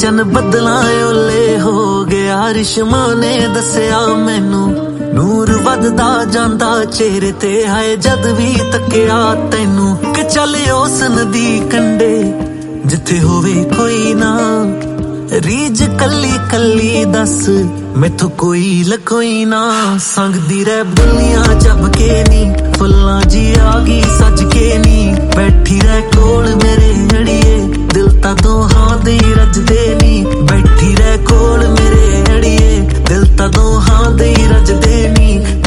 चन बदला ओले हो गया रिश्मा ने दसिया मैनू नूर वधदा जांदा चेहरे ते है जद भी तकिया तैनू कि चल उस नदी कंडे जिथे होवे कोई ना रीज कली कली दस मैथों कोई लकोई ना संगदी रह बुलियां जब के नी फुल्लां जी आ गई सज के नी बैठी रह कोल मेरे अड़िए दिल ता दोहां दे रजदे नी बैठी रह कोल मेरे अड़िए दिल ता दोहां दे रजदे नी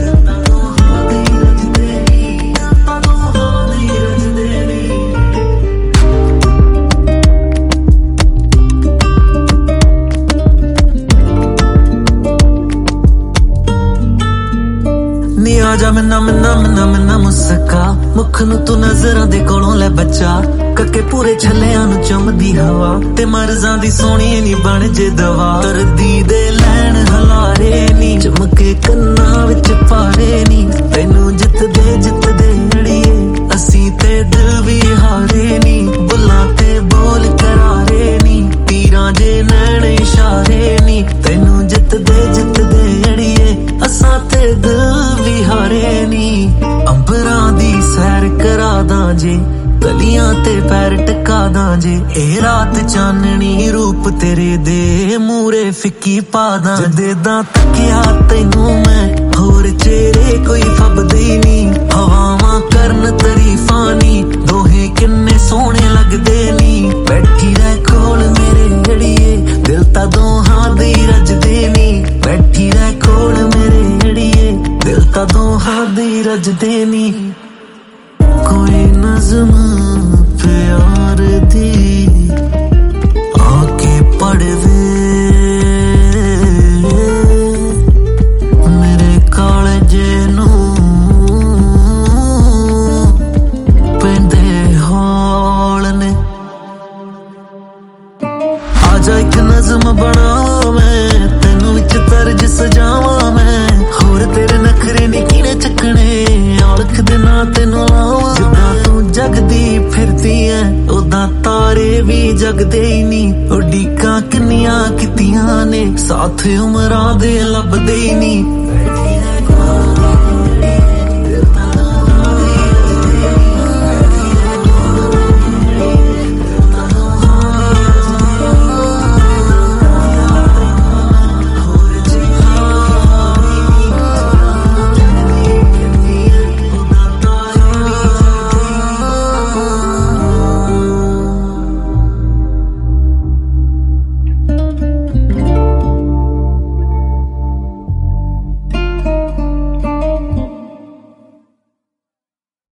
आजा मिन्ना मिन्ना मिन्ना मिन्ना मुस्का मुख नू तू नजरां दे कोलों लै बच्चा कके पूरे छल्लियां नू चुमदी हवा ते मरजां दी सोहणी नी बन जे दवा तरदी दे लैन हलारे नी चमके कन्नां विच पारे नी तैनू जितदे अड़िए असीं ते दिल भी हारे नी बुल्लां ते बोल करारे नी तीरां जे नैन इशारे नी तैनू जितदे अड़िए असां ते दिल भी हारे नी अंबरां दी सैर करा दां जे गलियां ते पैर टका दां जे ए रात चाननी रूप तेरे दे मूरे फिक्की पा दां जदे दा तकिया तैनू मैं होर चेहरे कोई फबदे नी हवावां करन तरीफां नी दोहे किन्ने सोहणे लगदे नी बैठी रह कोल मेरे अड़िए दिल ता दोहां दे रजदे नी बैठी रह कोल मेरे अड़िए दिल ता दोहां दे रजदे नी कोई नज़्म प्यार दी आके पढ़ वे मेरे कालजे नू पेंदे हौल ने आजा एक नज़्म बनावा मैं तैनू विच तर्ज सजावा मैं होर तेरे नखरे नी किने चकने औलख दे ना तैनू लावा जिद्दां तू जगदी फिरदी ऐ उदां तारे भी जगदे ही नी उड़ीकां किन्नियां कीतियां ने साथ उमरां दे लभदे ही नी